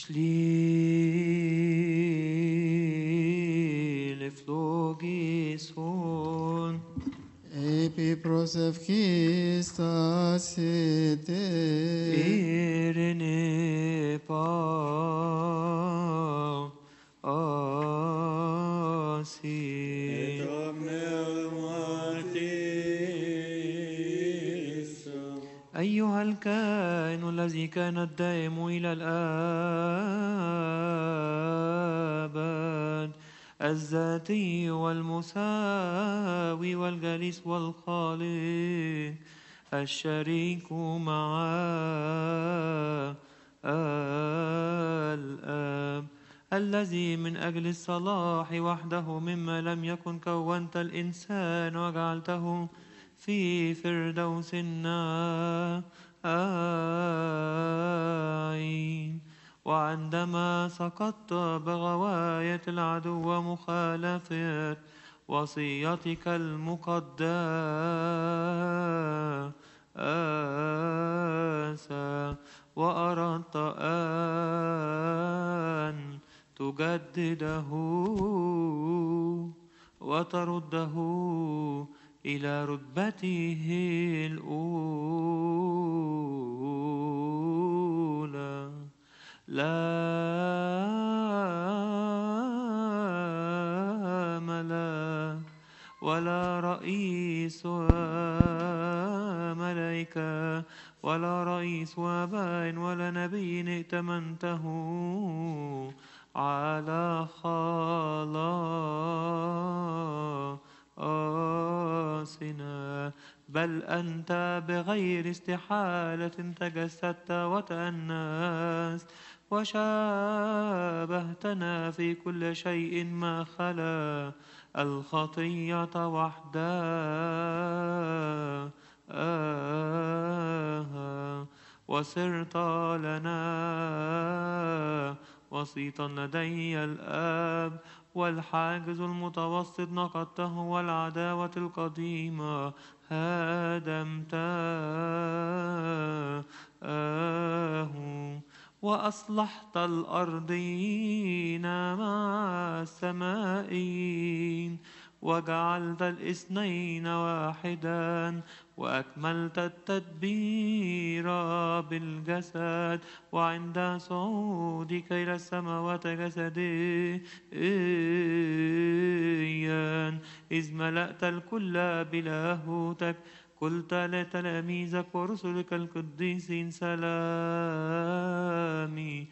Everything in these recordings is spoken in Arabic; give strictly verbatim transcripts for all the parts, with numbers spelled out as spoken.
Sliliflogison Epi prosevkistas ite Irene pau asi أيها الكائن الذي كان الدائم إلى الآبد الذاتي والمساوي والجليس والخالق الشريك مع الآب الذي من أجل الصلاح وحده مما لم يكن كونت الإنسان وجعلته في فردوس النعيم وعندما سقطت بغواية العدو ومخالفة وصيتك المقدسة وأردت أن تجدده وترده إلى رتبته الأولى لا ملاك ولا رئيس ملائكة ولا رئيس آباء ولا نبي ائتمنته على خلاصنا بل أنت بغير استحالة تجسدت وتأنست وشابهتنا في كل شيء ما خلا الخطية وحدها وصرت لنا وسيطا لدي الآب والحاجز المتوسط نقضته والعداوة القديمة هدمته وأصلحت الأرضين مع السمائين وجعلت الاثنين واحدا وأكملت التدبير بالجسد وعند صعودك إلى السماوات جسديا إذ ملأت الكل بلاهوتك قلت لتلاميذك ورسلك القديسين سلامي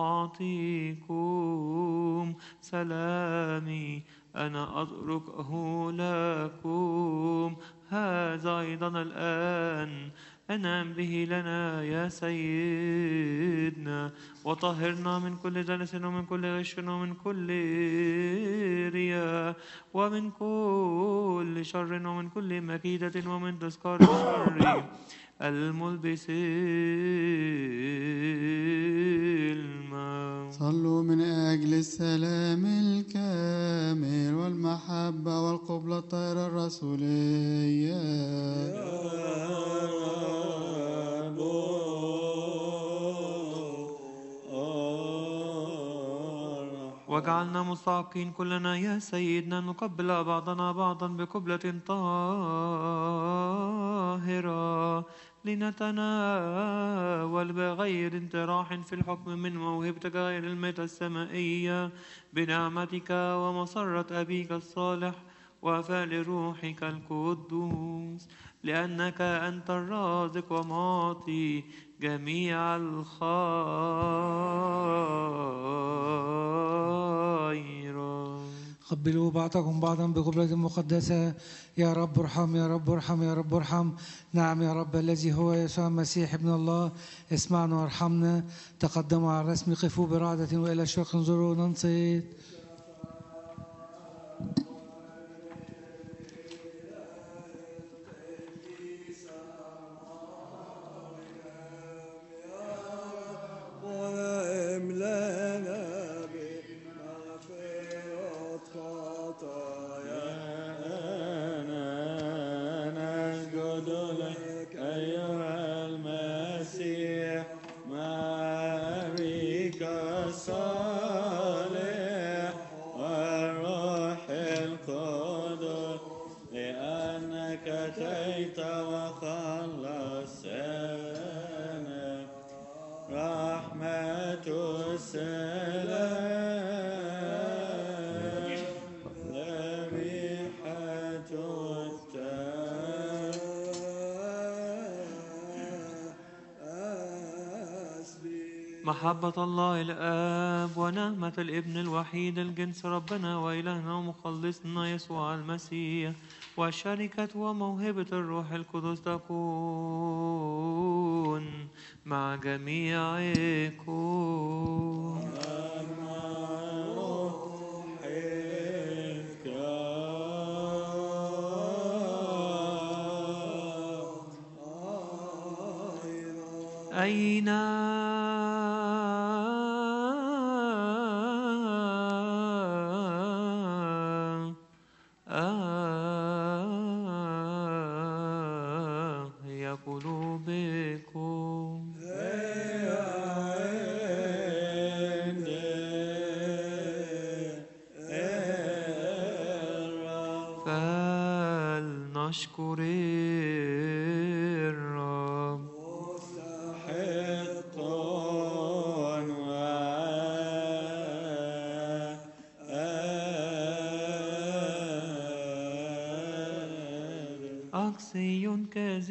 أعطيكم سلامي أنا أتركه لكم هذا أيضا الآن أنعم به لنا يا سيدنا وطهرنا من كل دنس ومن كل غش ومن كل رياء ومن كل شر ومن كل مكيدة ومن تذكار الشر الملبس الموت. صلوا من أجل السلام الكامل والمحبة والقبلة الطاهرة الرسولية واجعلنا مستحقين كلنا يا سيدنا نقبل بعضنا بعضا بقبلة طاهرة لنتناول بغير انتراح في الحكم من موهبتك غير الميتة السمائية بنعمتك ومسرة أبيك الصالح وفعل روحك القدوس لأنك أنت الرازق ومعطي جميع الخيرات. قبلوا بعضكم بعضا بقبلة مقدسة. يا رب ارحم يا رب ارحم يا رب ارحم. نعم يا رب الذي هو يسوع المسيح ابن الله اسمعنا وارحمنا. تقدموا على الرسم قفوا برعدة وإلى الشرق انظروا ننصت. أيها المسيح ماريكا محبة الله الآب ونعمة الابن الوحيد الجنس ربنا وإلهنا ومخلصنا يسوع المسيح وشركة وموهبة الروح القدس تكون مع جميعكم. أين آه هي قلوبكم؟ فلنشكر الرب. أكسي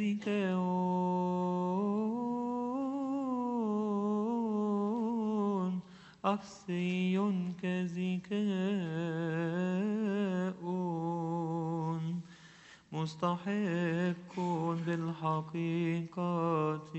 كزكاون أكسي كزكاون مستحق بالحقيقة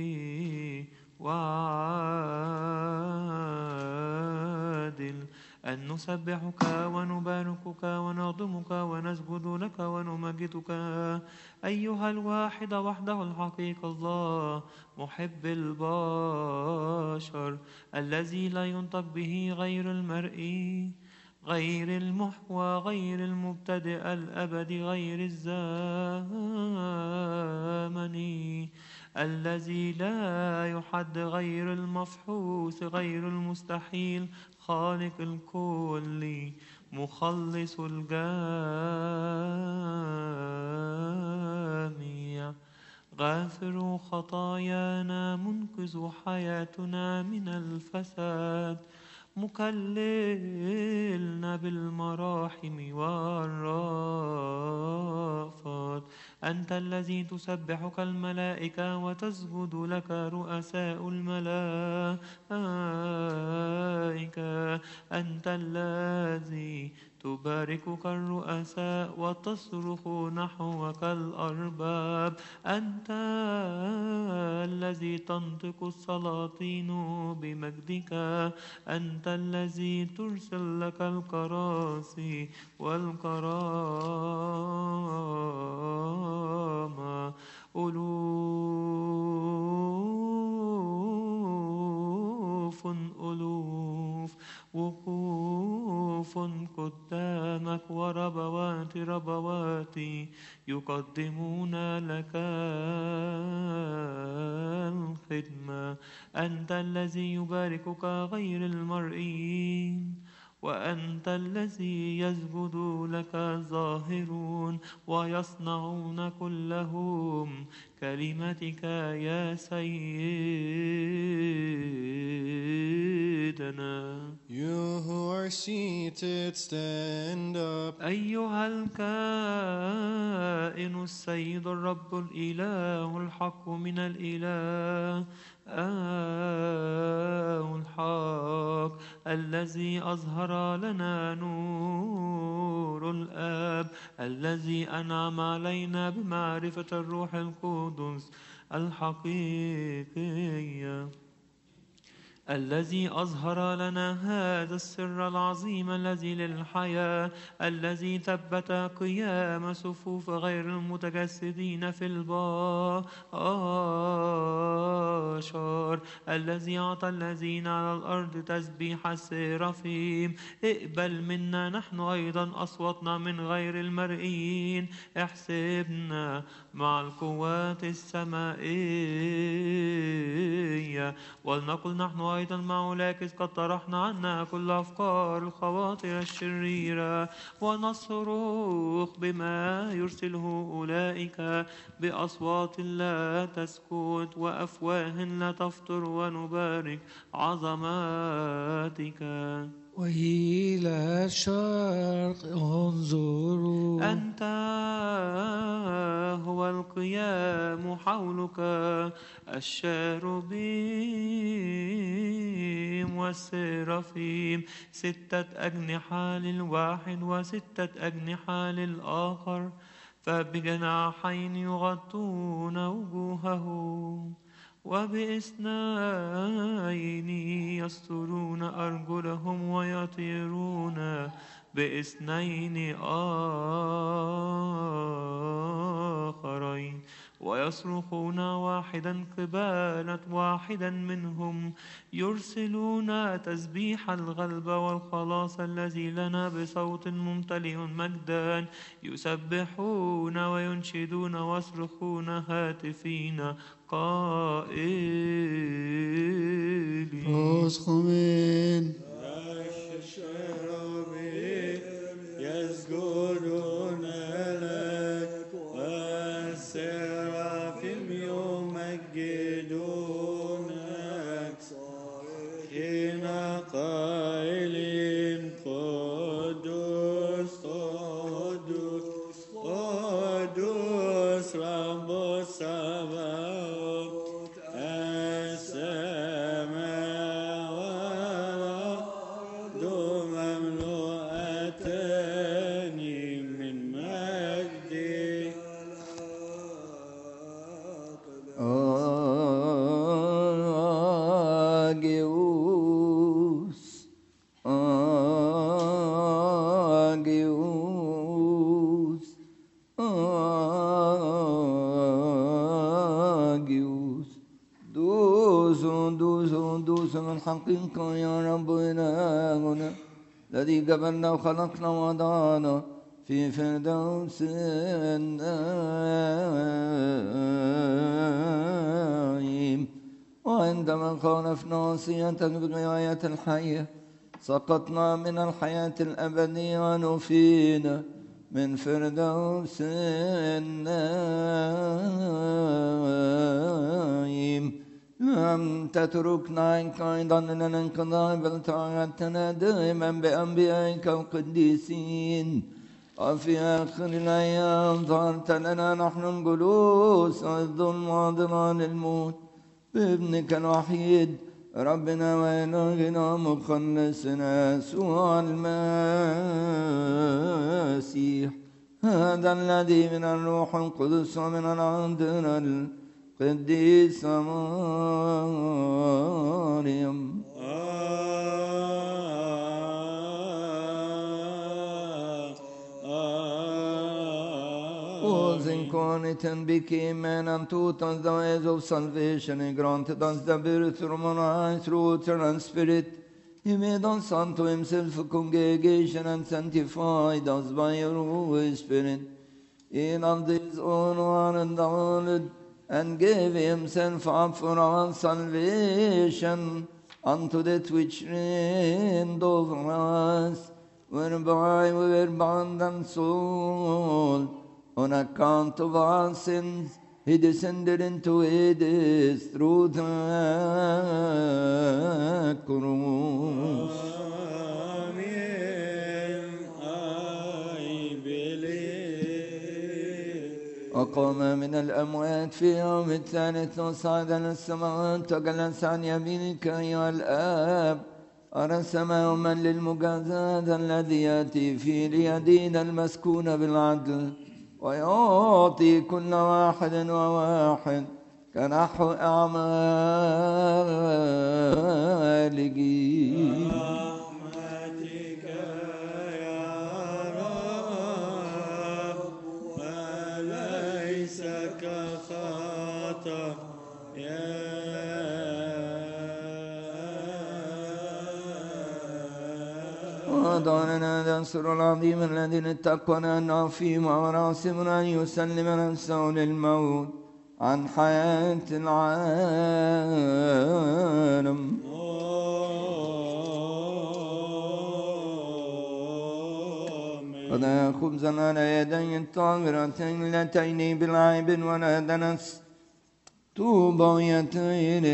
وعادل أن نسبحك ونباركك ونعظمك ونسجد لك ونمجدك أيها الواحد وحده الحقيقة الله محب البشر الذي لا ينطق به غير المرئي غير المحوى غير المبتدئ الأبدي غير الزمن الذي لا يحد غير المفحوص غير المستحيل خالق الكل مخلص الجميع غافر خطايانا منقذ حياتنا من الفساد مكللنا بالمراحم والرافات أنت الذي تسبحك الملائكة وتسجد لك رؤساء الملائكة أنت الذي تباركك الرؤساء وتصرخ نحوك الأرباب أنت الذي تنطق السلاطين بمجدك أنت الذي ترسل لك الكراسي والكرامة ألوف ألوف وقوف قدامك وربوات ربوات يقدمون لك الخدمة أنت الذي يباركك غير المرئيين وأنت الذي يسجد لك الظاهرون ويصنعون كلهم كلمتك يا سيدنا. You who are seated, stand up. أيها الكائن السيد الرب الإله الحق من الإله آه الحق الذي أظهر لنا نور الآب الذي أنعم علينا بمعرفة الروح القدس الحقيقية الذي أظهر لنا هذا السر العظيم الذي للحياة الذي ثبت قيام صفوف غير المتجسدين في البشر الذي أعطى الذين على الأرض تسبيح السرافيم اقبل منا نحن أيضا أصواتنا من غير المرئيين احسبنا مع القوات السمائية ولنقل نحن أيضا مع أولئك قد طرحنا عنا كل أفكار الخواطر الشريرة ونصرخ بما يرسله أولئك بأصوات لا تسكت وأفواه لا تفطر ونبارك عظماتك. وإلى الشرق انظروا أنت هو القيام حولك الشاربين والسرافيم ستة أجنحة للواحد وستة أجنحة للآخر فبجناحين يغطون وجوههم وبإثنين يسترون أرجلهم ويطيرون بإثنين آخرين ويصرخون واحدا قبالة واحدا منهم يرسلون تسبيح الغلب والخلاص الذي لنا بصوت ممتلئ مجدا يسبحون وينشدون ويصرخون هاتفين قائلين أسخمين يسجدون لك والسرافيم يمجدونك حين قائلين قدوس قدوس قدوس رب السماوات السماء والأرض مملوءتان من مجدك آجيوس آجيوس آجيوس دوس دوس دوس من حقك يا رب إلهنا الذي قبلنا وخلقنا ووضعنا في فردوس النعيم وعندما خالفنا وصيتك بغاية الحياة سقطنا من الحياة الأبدية ونفينا من فردوس النعيم لم تتركنا عنك أيضا لنا الانقضاء بل تعهدتنا دائما بأنبيائك القديسين وفي آخر الأيام ظهرت لنا نحن الجلوس الظلم وظلال الموت بابنك الوحيد ربنا وإلهنا مخلصنا يسوع المسيح هذا الذي من الروح القدس ومن العذراء القديسة مريم was incarnate became man and taught us the ways of salvation. He granted us the birth from on high through water and spirit. He made us unto himself a congregation and sanctified us by your Holy Spirit. He loved his own one and the and gave himself up for our salvation unto that which reigned over us, whereby we were bound and sold. On account of our sins, he descended into Hades through the cross. Amen. I believe. وقام من الأموات في يوم الثالث وصعد إلى السماوات وجلس عن يمينك أيها الآب أرسم يوما للمجازاة الذي يأتي فيه ليدين المسكون بالعدل ويعطي كل واحد وواحد كنحو أعماله. برحمتك يا رب وليس كخطأ وضعنا هذا السر العظيم الذي اتقنا أنه فيه وراسمنا أن يسلم نفسه للموت عن حياة العالم. قد خبزا على يدي الطاهرتين اللتين بالعيب ولا دنس طوبيتين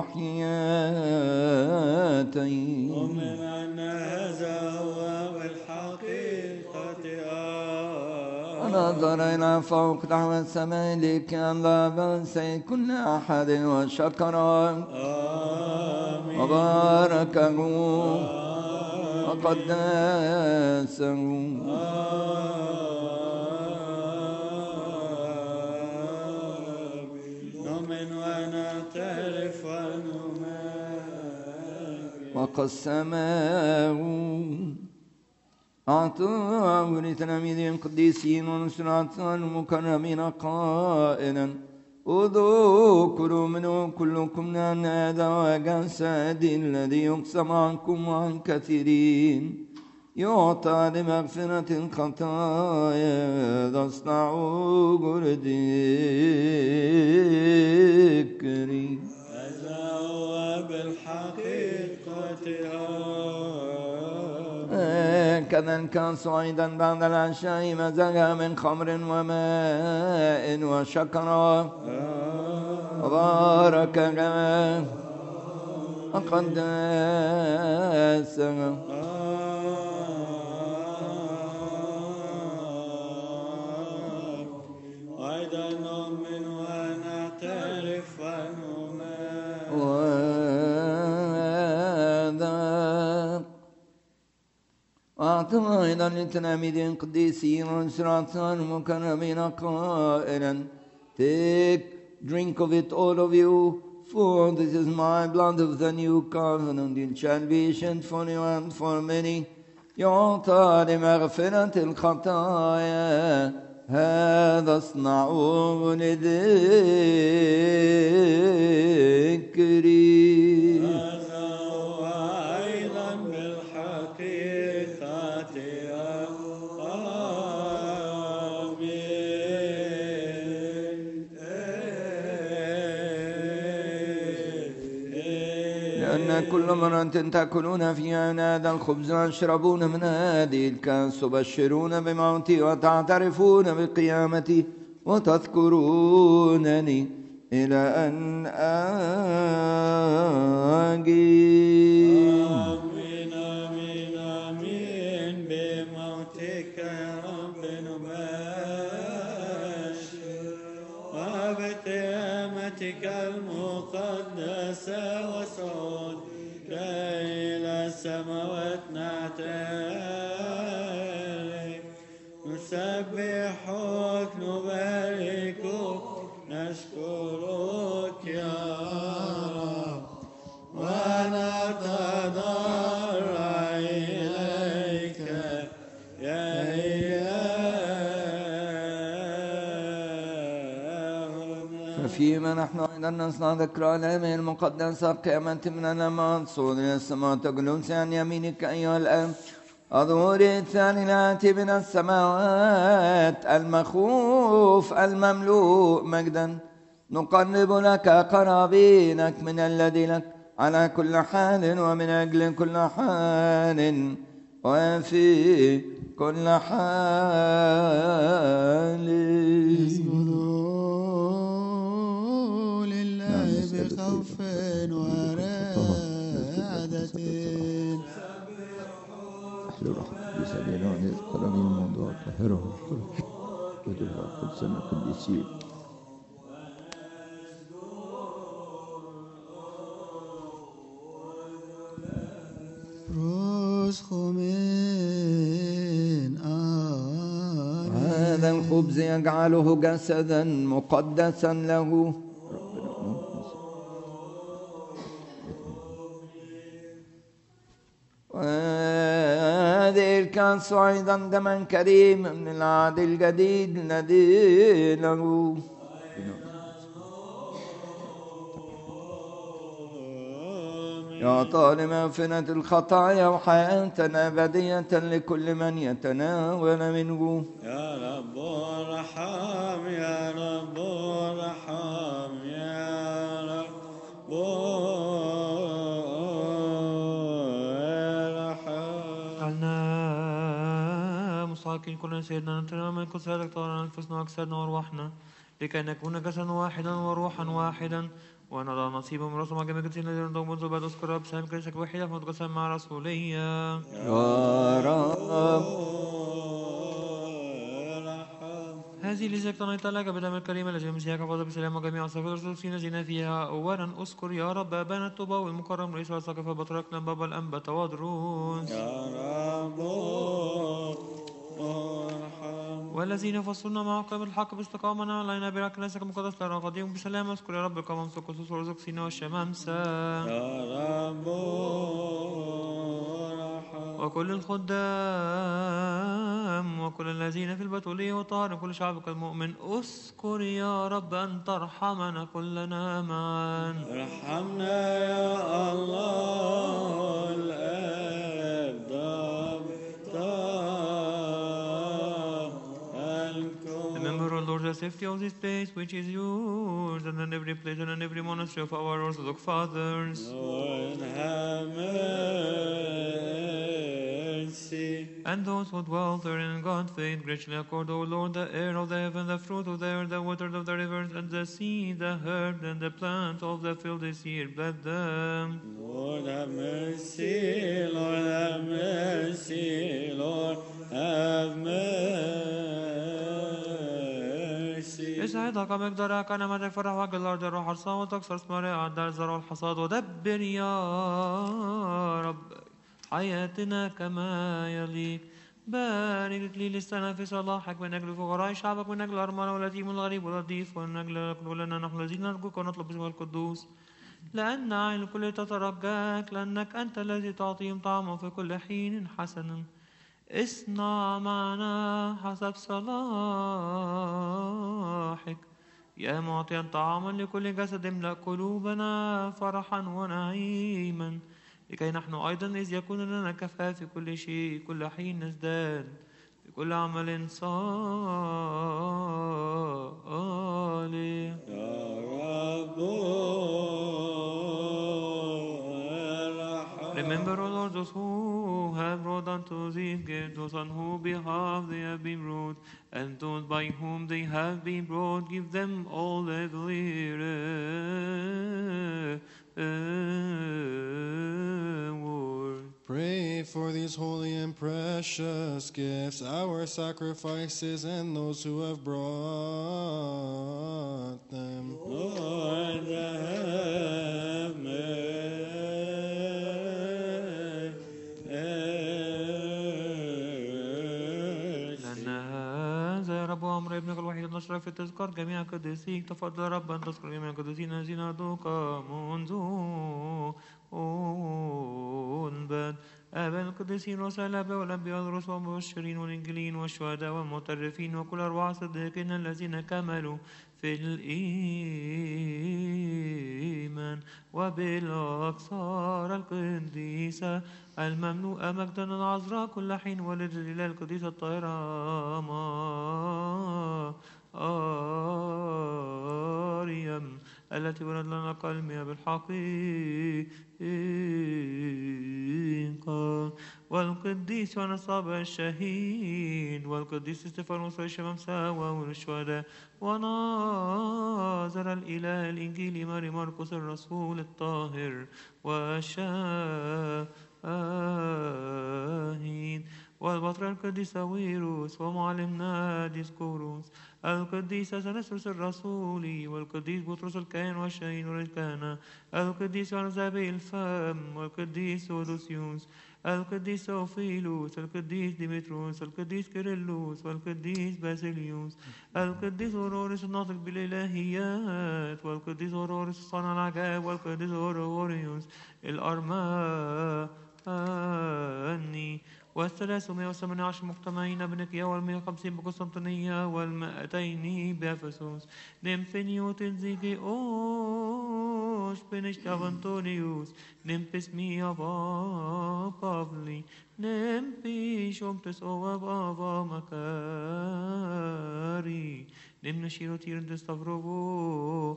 المحياتين. ومن أن هذا هو بالحقيقة ونظر إلى فوق نحو السماء لكي لا بأس كل أحد وشكر. آمين. وباركه وقدسه نؤمن ونعترف ونمجد وقسمه أعطاه لتلاميذه القديسين ونسرات المكرمين قائلا خذوا كلوا منه كلكم لأن هذا جسدي الذي يقسم عنكم وعن كثيرين يعطى لمغفرة الخطايا تصنعوا بذكري. هذا هو بالحقيقة كذا كان صعيدا بعد العشاء مزجا من خمر وماء وشكرا وباركها وقدسها وأيضا نؤمن ونعترف ونمجد وأعطى أيضا للتلاميذ القديسين والسراط المكرمين قائلا Take, drink of it all of you, for this is my blood of the new covenant, it shall be shed for you and for many. يعطى لمغفرة الخطايا هذا اصنعوه لذكري. هذا هو أيضا بالحقيقة لأن كل مرة تأكلون فيها من هذا الخبز وتشربون من هذه الكأس تبشرون بموتي وتعترفون بقيامتي وتذكرونني إلى أن آجي. آمين آمين آمين بموتك يا رب نبشر وبقيامتك المقدسة وصعودك إلى السماوات نعترف نسبحك نباركك نشكرك يا رب ونتضرع إليك يا إلهنا. ففيما نحن أيضا نصنع ذكرى الأيام المقدسة قيامة من الأموات صعود إلى السماء تجلس عن يمينك أيها الآب الظهور الثاني الآتي من السماوات المخوف المملوء مجدا نقرب لك قرابينك من الذي لك على كل حال ومن أجل كل حال وفي كل حال. اسجدوا لله بخوف ورعدة روح بسبيل يذكرني الموضوع طهره وجه قدسنا قديسين. رسخمين هذا الخبز يجعله جسدا مقدسا له وهذه الكأس أيضا دما كريم من العهد الجديد الذي له يعطى لمغفرة الخطايا وحياة أبدية لكل من يتناول منه. يا رب ارحم يا رب ارحم يا رب ارحم. جعلنا مستحقين كلنا سيدنا نتنا من كل سيدك طورنا أنفسنا وأجسادنا وأرواحنا لكي نكون جسدا واحدا وروحا واحدا ونضع نصيبا من رسول جميع الذين الذين ضموا منذ بعد اذكر رب سلام كل شك وحيدة فمتقسم مع رسولية. يا رب هذه التي اقتنيت لك بدم الكريم الذي مسيحك فضل بسلام وجميع صفات الرسول الذين فيها أولا أذكر يا رب أبانا الطوبى والمكرم رئيس السقف بطركنا بابا الأنبا وادروس يا رب ارحم والذين فصلنا مع قبل الحق باستقامنا علينا برك كنيسك المقدس ترى قديم بسلام اذكر يا رب كما امسك خصوص ورزق سينا والشمامسة يا رب ارحم وكل الخدام وكل الذين في البتولية والطهر كل شعبك المؤمن اذكر يا رب أن ترحمنا كلنا معا. ارحمنا يا الله الآب ضب Remember, O Lord, the safety of this place which is yours, and in every place and in every monastery of our Orthodox fathers. Lord, have mercy. And those who dwell therein in God faith, graciously accord, O Lord, the air of the heaven, the fruit of the earth, the water of the rivers, and the sea, the herb, and the plant of the field this year. Bless them. Lord, have mercy. Lord, have mercy. Lord, have mercy. اسعدك مقدارك نعمتك فرح وجه الأرض الروح حرصا وتكسر ثمارها عدى الزرع والحصاد ودبر يا رب حياتنا كما يليق. بارك لي للسنة في صلاحك من أجل فقراء شعبك من أجل الأرملة واليتيم والغريب والضيف ومن أجل كلنا نحن الذين نرجوك ونطلب اسمك القدوس. لأن عين الكل تترجاك لأنك أنت الذي تعطيهم طعما في كل حين حسنا. اصنع معنا حسب صلاحك يا معطيا طعاما لكل جسد املأ قلوبنا فرحا ونعيما لكي نحن أيضا إذ يكون لنا كفاءة في كل شيء كل حين نزداد في كل عمل صالح. يا رب Remember, O Lord, those who have brought unto these gifts, those on whose behalf they have been brought, and those by whom they have been brought, give them all every reward. Pray for these holy and precious gifts, our sacrifices, and those who have brought them. Lord, have mercy. لأن هذا يا رب أمر ابنك الوحيد النشر في تذكار جميع قديسيك. تفضل رب أن تذكر جميع القديسين الذين هدوك منذ أنبت آباء القديسين والسلابة والأنبياء والرسل والمبشرين والإنجيليين والشهداء والمعترفين وكل أرواح الصديقين الذين كملوا في الإيمان وبالأقصار القديسة المملوءة مجدا العذراء كل حين وللإله القديسة الطاهرة مريم التي ولد لنا قلبها بالحقيقة والقديس ونصاب الشهيد والقديس استفانوس والشمامسة والشهداء وناظر الإله الإنجيلي ماري مرقس الرسول الطاهر والشاهد والبطريرك القديس ويروس ومعلمنا ديسكوروس القديس أثناسيوس الرسولي والقديس بطرس الكاهن والشهيد والكهنة القديس عنزابي الفم والقديس أودوسيوس القديس أوفيلوس القديس ديمتروس القديس كيرلس والقديس باسيليوس القديس أوروريس الناطق بالإلهيات والقديس أوروريس صانع العجائب والقديس أوروريوس الأرماني والثلاثمائة وثمانية عشر مجتمعين بنقيا والمائة وخمسين بقسطنطينية والمائتين بأفسوس نمفينيوت انزيجي أوش بنشتاف أنطونيوس نمبس ميا بابلي نمبي شومتس أواب أبا مكاري نمنشيرو تيرن تستفرغو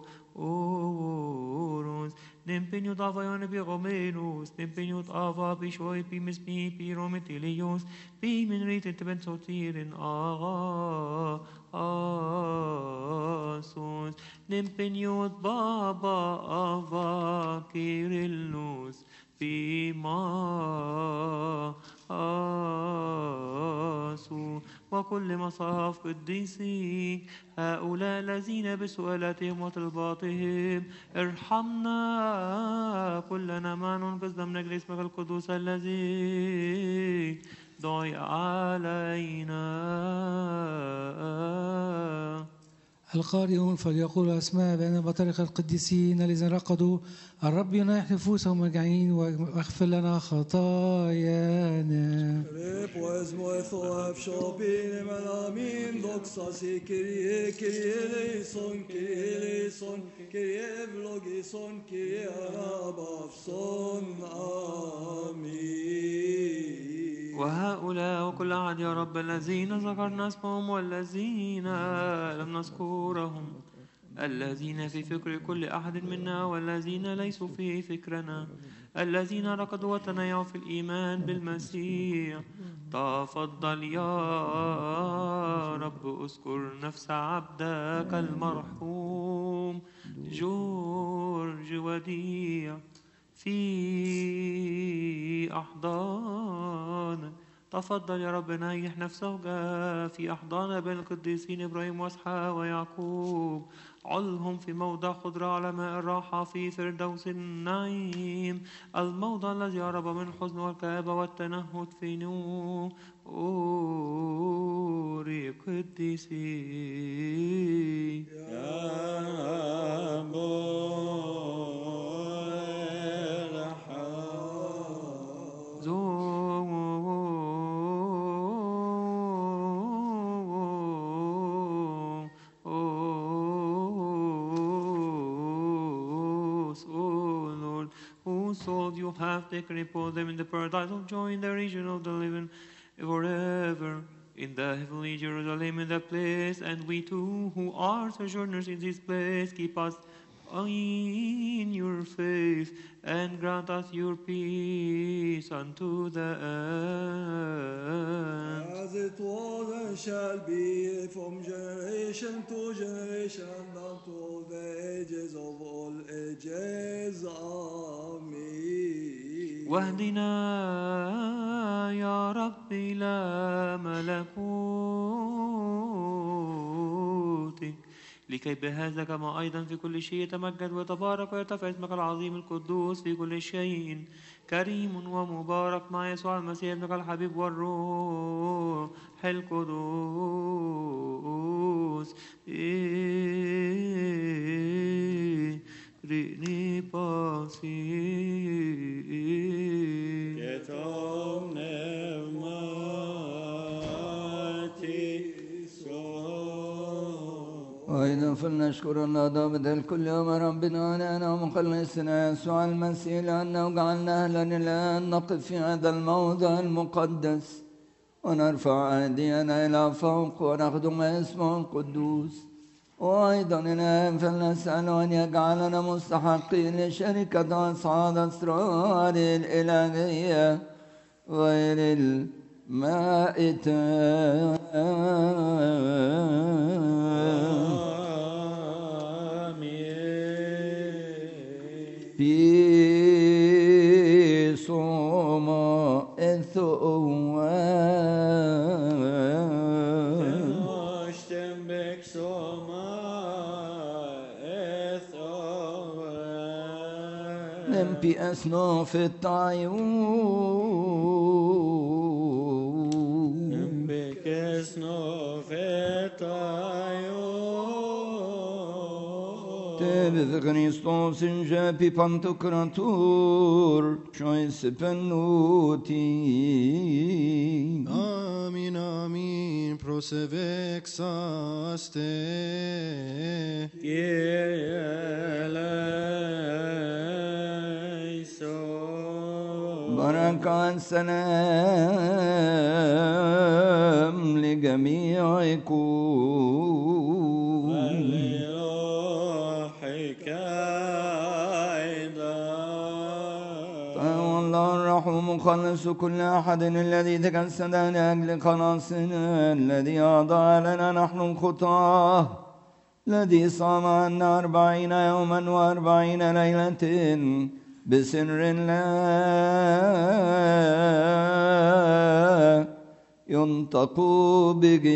أوروس نمبينيوت أفا يون بيغومينوس نمبينيوت أفا بيشوي بيمس بي بيروميتيليوس بي من ريت تبن صوتيرن آغا آسوس نمبينيوت بابا أفا كيرلوس بما آسو وكل وكل مصاف قديسيك هؤلاء الذين بسؤالاتهم وطلباتهم ارحمنا كلنا معا ننقذنا من أجل اسمك القدوس الذي دعي علينا. القارئون فليقولوا أسماء بأن بطريق القديسين الذين رقدوا الرب يناح نفوسهم مجاعين واغفر لنا خطايانا. Pues muerto afshopin malamin doxasi kirie kirie leison kirie leison kirie vlogison kirie rabafson amin. وهؤلاء وكل أحد يا رب الذين ذكرنا اسمهم والذين لم نذكرهم الذين في فكر كل أحد منا والذين ليسوا في فكرنا الذين ركضوا وتنيعوا في الإيمان بالمسيح تفضل يا رب اذكر نفس عبدك المرحوم جورج وديع في أحضان. تفضل يا رب نيح نفسه في أحضان بين القديسين إبراهيم وإسحاق ويعقوب علهم في موضع خضرة على ماء الراحة في فردوس النعيم الموضع الذي هرب من الحزن والكآبة والتنهد في نور قديسي يا رب souls you have taken, repose them in the paradise of joy in the region of the living forever in the heavenly Jerusalem in that place. And we too who are sojourners in this place keep us in your faith and grant us your peace unto the end. As it was and shall be from generation to generation and unto all the ages of all ages. Amen. واهدنا يا رب إلى ملكوتك لكي بهذا كما أيضا في كل شيء يتمجد ويتبارك ويرتفع اسمك العظيم القدوس في كل شيء كريم ومبارك مع يسوع المسيح ابنك الحبيب والروح القدوس. ريني باسي يتوم نعمتي وأيضا فلنشكر الله ضابط كل يوم ربنا لنا ومخلصنا يسوع المسيح لأنه جعلنا أهلا الآن نقف في هذا الموضع المقدس ونرفع أيدينا إلى فوق ونخدم اسمه القدوس. وأيضا الآن فلنسأل أن يجعلنا مستحقين لشركة أصحاب أسرار الإلهية غير المائتة. في صوم نمبي أسنوف الطيون نمبي أسنوف الطيون تبذ Christos جابي بانتوكراتور شويس بنوتي. Amin, amin, prosevexaste. Kyrie eleison. بركة سلام لجميعكم. ولروحك أيضا. والله الرحوم مخلص كل أحد الذي تجسد لأجل خلاصنا الذي أعطى لنا نحن الخطاة الذي صام عنا أربعين يوما وأربعين ليلة بسر الله ينطق به.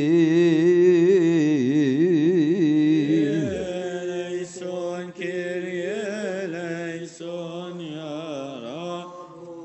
ليسون كيريا ليسون يا رب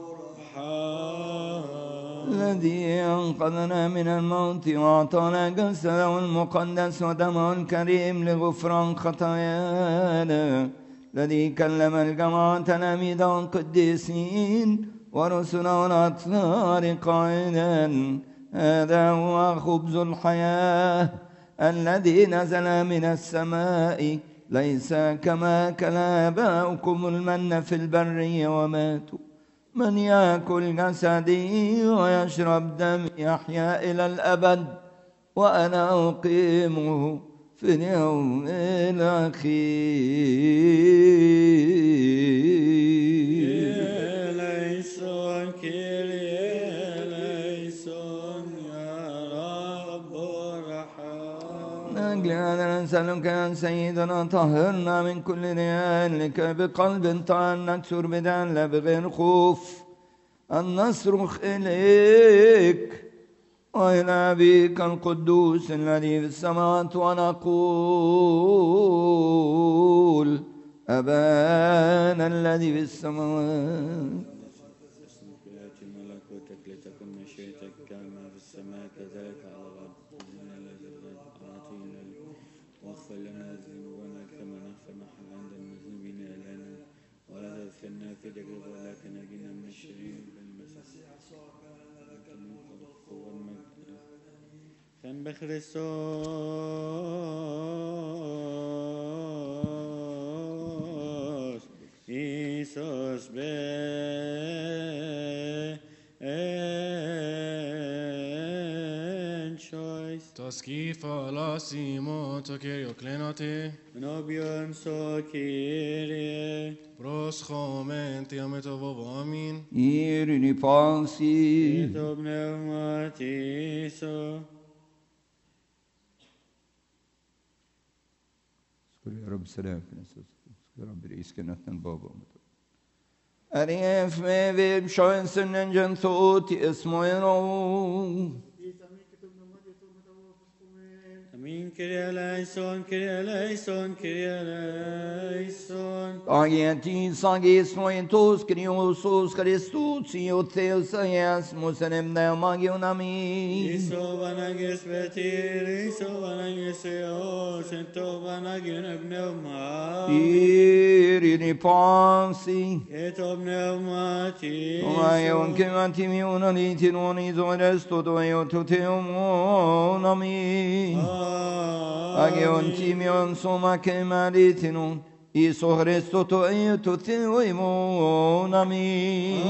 الذي أنقذنا من الموت وأعطانا جسده المقدس ودمه الكريم لغفران خطايانا، الذي كلم الجماعة تلاميذه القديسين ورسله الأطهار قائلا: هذا هو خبز الحياة الذي نزل من السماء، ليس كما أكل آباؤكم المن في البرية وماتوا. من يأكل جسدي ويشرب دمي يحيا إلى الأبد، وأنا أقيمه في اليوم الأخير. ليسون كيريا ليسون يا رب ارحم. من أجل هذا نسألك يا سيدنا طهرنا من كل رياء، لكي بقلب طاهر نكسر بدعاء لا بغير خوف أن نصرخ إليك وإلى أبيك القدوس الذي في السماوات، ونقول: أبانا الذي في السماوات. يأتي ملكوتك لتكن مشيئتك كما في السماء كذلك على الأرض. أعطينا واغفر لنا ذنوبنا كما نغفر نحن عند المذنبين إلينا، ولا تدخلنا في تجربة ولكن نجينا من الشرير. فان بخريستوس إيسوس ben choice. Toskifa lasimo tokirio klenote. Nobion so Kyrie. Proschomenti ametovo amin. Irini pansi. Eto pneumatiso. اذكر يا رب سلام في نفسك، اذكر يا رب رئيس كنتنا البابا. أريف مي بيب شوين سنن جنثوتي اسمه يرو. Amin. Kyrie eleison, Kyrie eleison, Kyrie eleison. Agenti sagis noentos Christos Christus io theos ias musenem neomagion amin. Iso vanagis betir, iso vanagis eos, ento vanagin pneuma. Irini pansi. Eto pneumatiso. Omaion kemantimion alitin isoresto doio tuteumon amin. Agion timion soma kemalitinun Iso Christo to io theoimon amin.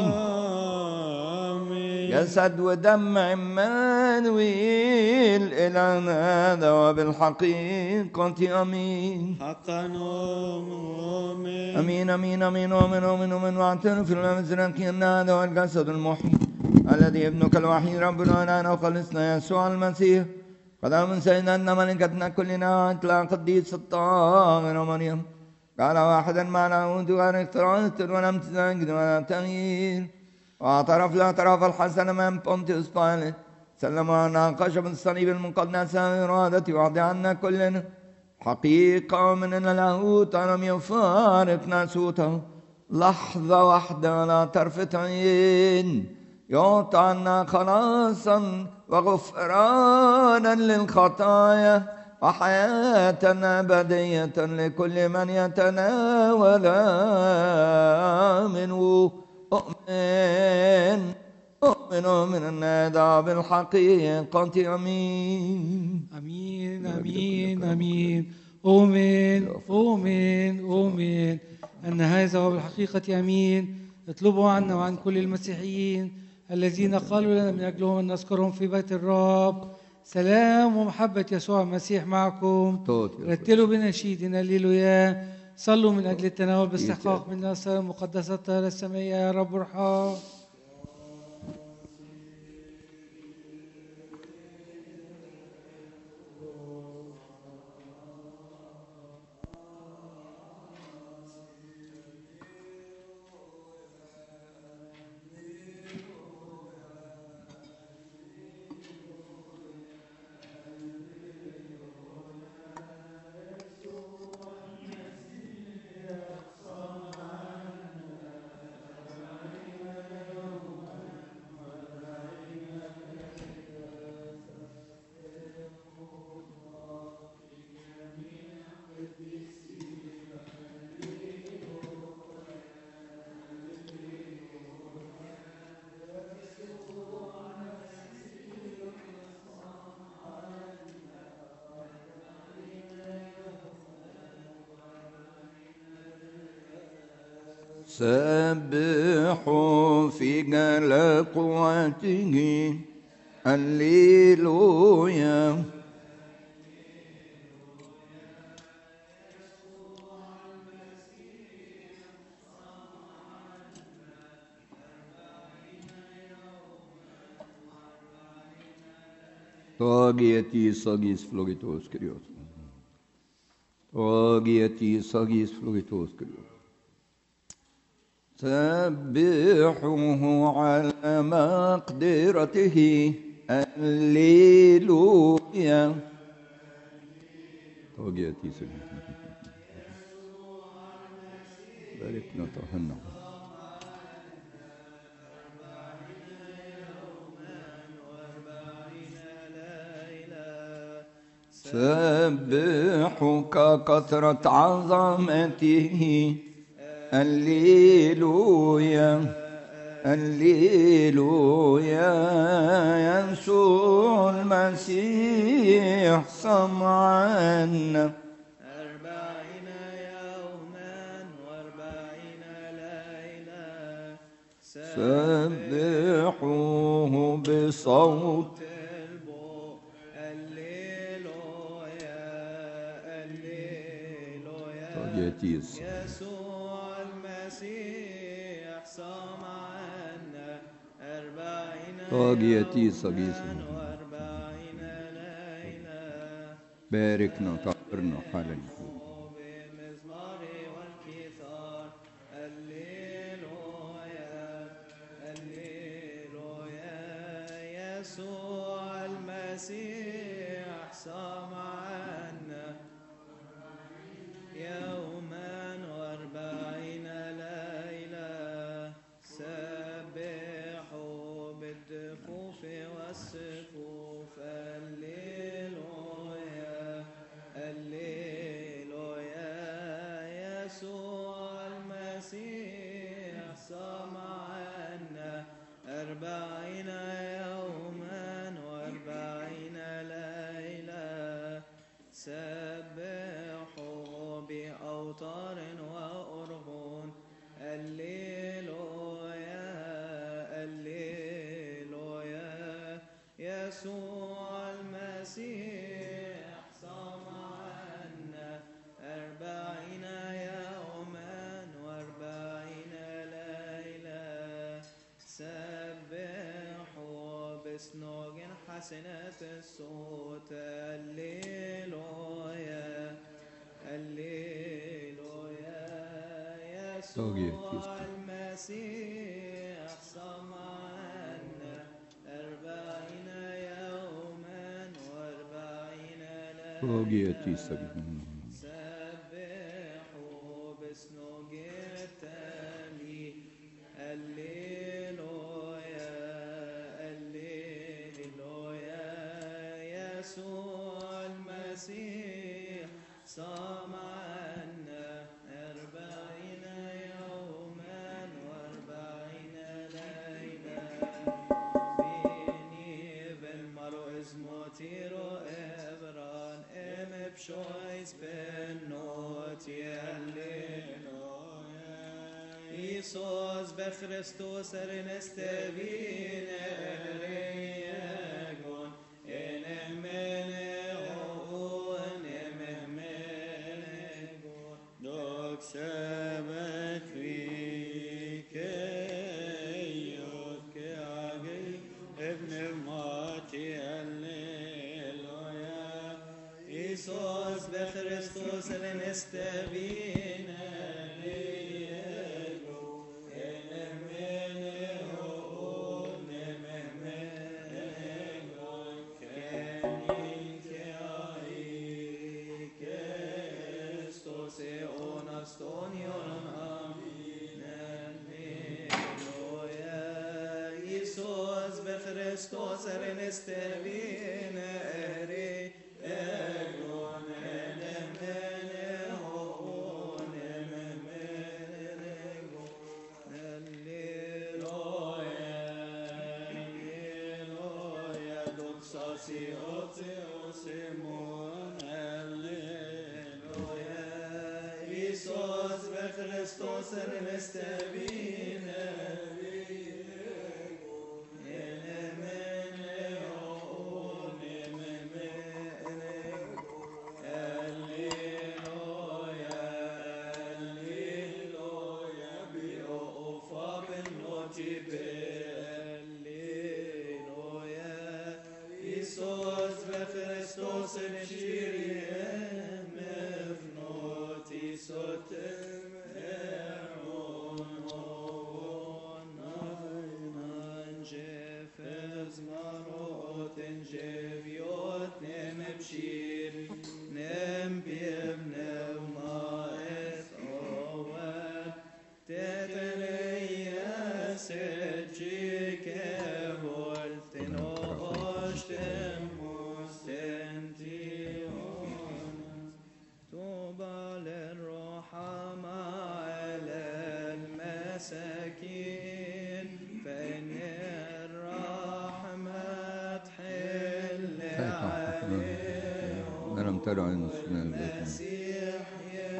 Amen. جسد ودم عمانويل إلهنا دوا بالحقيقة أمين. حقا آمين. أمين أمين أمين أمين أمين أمين واعترف لنا بذنبك أن هذا هو الجسد المحيي الذي ابنك الوحيد ربنا لنا وخلصنا يسوع المسيح، قد من سيدنا أن ملكتنا كلنا إطلاق قديس الطاهر مريم قال واحدا مع العود وأنا اخترعت ولم تزاجد ولا تغيير، واعترف الاعتراف الحسن من بونتيوس بايلت، سلم وناقش بالصليب المقدس إرادتي وعد عنا كلنا حقيقة من أن اللاهوت لم يفارق ناسوته لحظة واحدة لا طرفة عين، يعطى عنا خلاصا وغفرانا للخطايا وحياة أبدية لكل من يتناول منه. أؤمن أؤمن من الندى بالحقيقة أمين. امين امين امين. اؤمن اؤمن اؤمن ان هذا هو بالحقيقه امين. اطلبوا عنا وعن كل المسيحيين الذين قالوا لنا من اجلهم ان نذكرهم في بيت الرب. سلام ومحبه يسوع المسيح معكم. رتلوا بنشيدنا الليلويا. صلوا من اجل التناول باستحقاق من الاسرار المقدسه الطاهره السمائيه. يا رب ارحم. سبحوا في جل قوته هللويا. Tagieti sagis flogitos Kyrios. Tagieti sagis flogitos Kyrios. سبحوه على مقدرته هللويا. Tagieti sagis. باركنا طهنا. سبحك كثرة عظمته هللويا هللويا. يسوع المسيح سمعنا أربعين يوما وأربعين ليلة. سبحوه بصوت يسوع المسيح سمعنا أربعين وأربعين ليلة. باركنا طهرنا حالنا. بالمزمار والكثار هللويا هللويا. يسوع المسيح سمعنا يوما وأربعين ليلة. سبحوا بالدفوف والسفوف هللويا هللويا. يسوع المسيح سمعنا أربعين يوما وأربعين ليلة. سبحوا بأوتار وأرغون هللويا هللويا. يسوع المسيح سمعنا أربعين يوما وأربعين ليلة. سبحوا بسنوج حسنة الصوت هللويا هللويا. يسوع المسيح سمعنا أربعين يوما وأربعين ليلة. سبحوا بسنوج التالي هللويا هللويا. يسوع المسيح سمعنا أربعين يوما وأربعين ليلة. بيني بالمرء اسموتيرو إبران إم بشويس بنوتي هللويا. إيسوس بخريستوس رنستبين رياغون إنمني سبت فيك يوك عقل ابن ماتي هللويا. إيسوس بخريستوس لنستبين ليجو إنمني هون مهمنيجو كنيك عيك استوسي أونستونيون آمين هللويا. إيسوس بخريستوس رنستبين أهري أجون إنمني هون مهمنيجو هللويا هللويا. دوكساسي أوتي أوسيمون هللويا. إيسوس Iisus ve Hristos en estevine. ترى المسلمين المسيح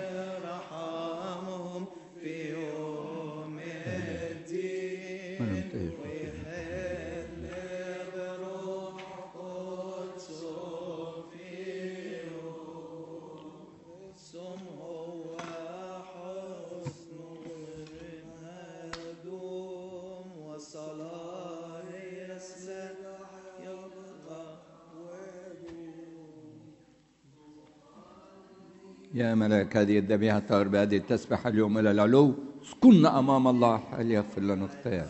يرحمهم في يوم الدين ويحل بروح قدس فيهم ثم هو حسن الهدوم والصلاة يسلح يبقى يا ملاك هذه الذبيحة الطاهر بهذه التسبيحة اليوم إلى العلو اسكننا أمام الله هل يغفر لنا خطايانا.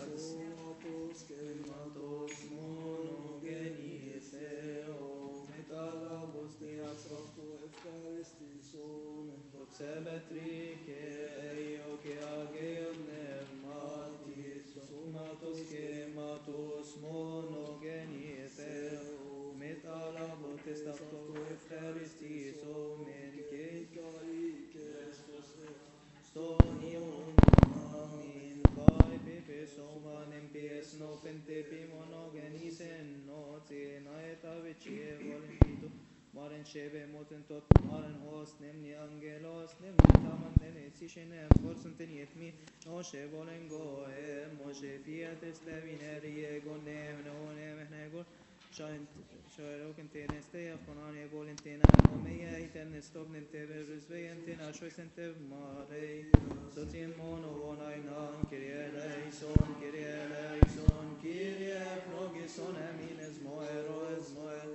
Shebe moten tot maren hos nemni angelos nemni taman nemni sishinem forsen ten yetmi Moshe volen go Moshe fiat estavineri ego nem no nem nego shain shairo kenten este afkonan ego lentena omeya iten stop nente verusve enten asho sente mare sotin mono onai nan kirie leison kirie leison kirie progison amines moeros moeros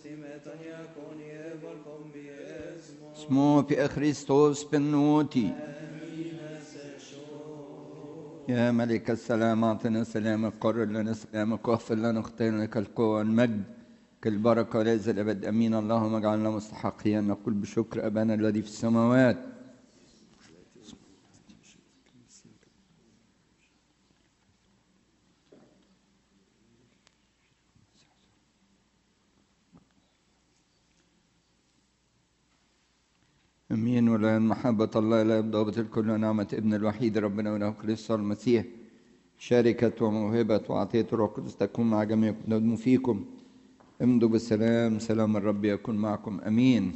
اسمه في خريستوس بنوتي. يا ملك السلام اعطنا سلامك قرر لنا سلامك واغفر لنا خطايانا لك القوة والمجد كالبركة وليس الابد امين. اللهم اجعلنا مستحقين ان نقول بشكر ابانا الذي في السماوات. امين. ولان محبة الله لا يبدأ بتلك نعمة ابن الوحيد ربنا وله كريستوس المسيح شركة وموهبة وعطية الروح القدس تكون مع جميعكم ودوم فيكم. امضوا بالسلام. سلام الرب يكون معكم. امين.